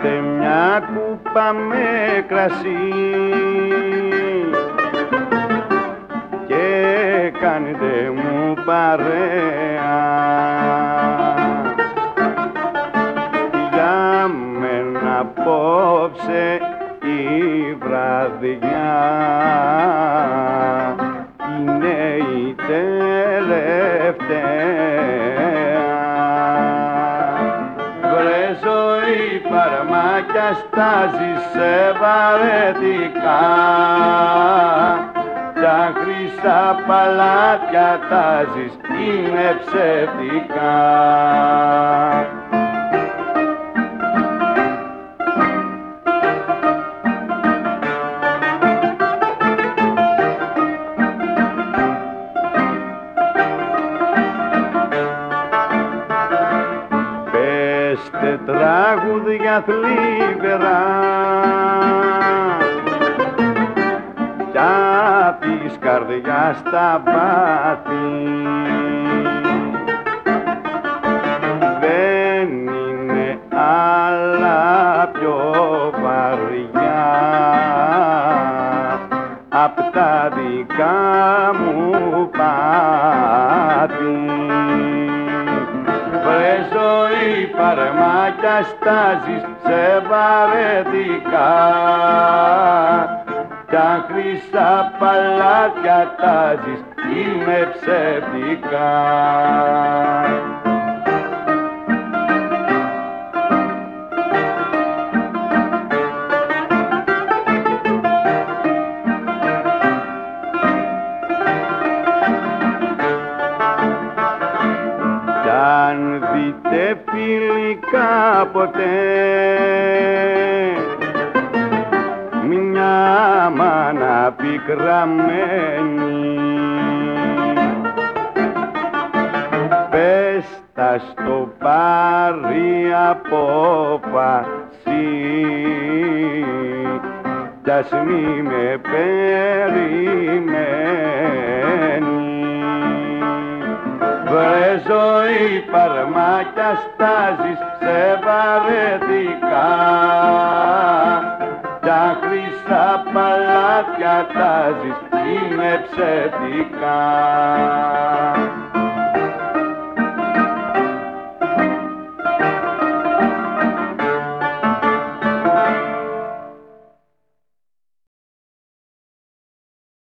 Φέρτε μια κούπα με κρασί και κάντε μου παρέα. Για μένα απόψε η βραδιά είναι η τελευταία. Βρε ζωή φαρμάκια στάζεις σε βαρετικά, τα χρυσά παλάτια τάζεις είναι ψευτικά. Πέστε τραγούδια θλιβερά κι απ' της καρδιάς τα βάθη. Δεν είναι άλλα πιο βαριά απ' τα δικά μου πάθη. Βρε ζωή φαρμάκια στάζεις σε βαρετικά, τα χρυσά παλάτια τάζεις είναι ψευτικά. Κι αν δείτε φιλικά ποτέ μια μάνα πικραμένη, πες τα στο πάρει απόφαση κι ας μη με περιμένει. Βρε ζωή φαρμάκια στάζεις σε βαρετικά, τα χρυσά παλάτια τάζεις είναι ψευτικά.